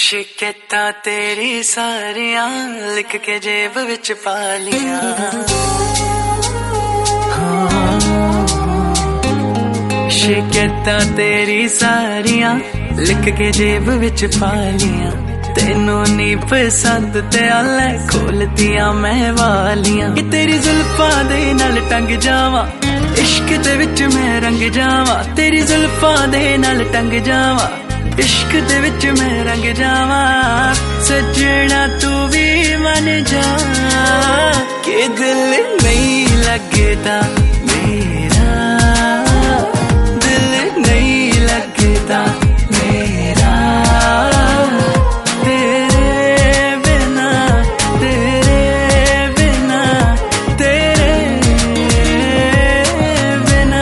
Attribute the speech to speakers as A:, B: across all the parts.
A: शिकायतां तेरी सारियां लिख के जेब विच पा लिया। शिकायतां तेरी सारियां लिख के जेब विच पा लिया। तेनू नी पसंद ते आले खोलतियां मैं वालियां। कि तेरी जुल्फां दे नाल टंग जावां, इश्क दे विच मैं रंग जावां। तेरी जुल्फां दे नाल टंग जावां, इश्क दे विच मैं रंग जावां। सजना तू भी मन जा कि दिल नहीं लगता मेरा, दिल नहीं लगता मेरा तेरे बिना, तेरे बिना, तेरे बिना।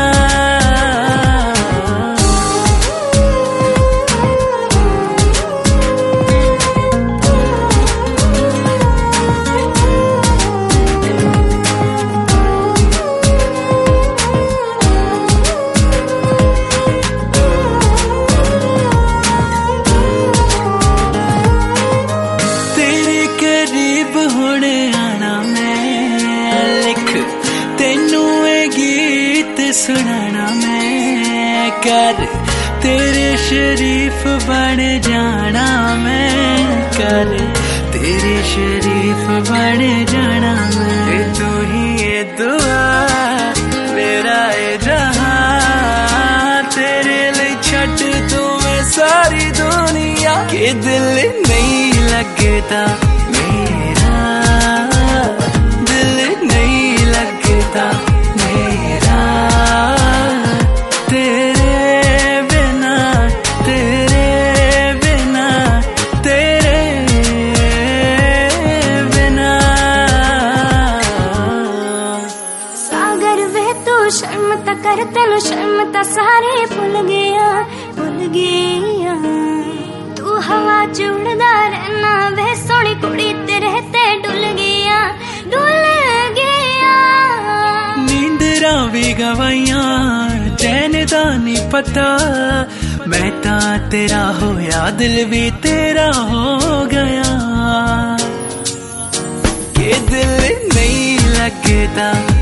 A: होने आना मैं लिख तेनू गीत सुनाना मैं। कर तेरे शरीफ बन जाना मैं, कर तेरे शरीफ बन जाना मैं। तू ही ये दुआ मेरा ये जहां, तेरे लिए छट तू मैं सारी दुनिया। के दिल नहीं लगता मेरा, दिल नहीं लगता मेरा तेरे बिना, तेरे बिना, तेरे बिना।
B: सागर वे तू शर्म ता कर, तेनू शर्म ता सारे भुल गया, भुल गया। तू हवा च उड़दा रहना वे सोनी कुड़ी तेरे ते डुल गया, डुल गया।
A: नींदरा भी गवाइयां चैन दा नी पता, मैं ता तेरा होया दिल भी तेरा हो गया। के दिल नहीं लगता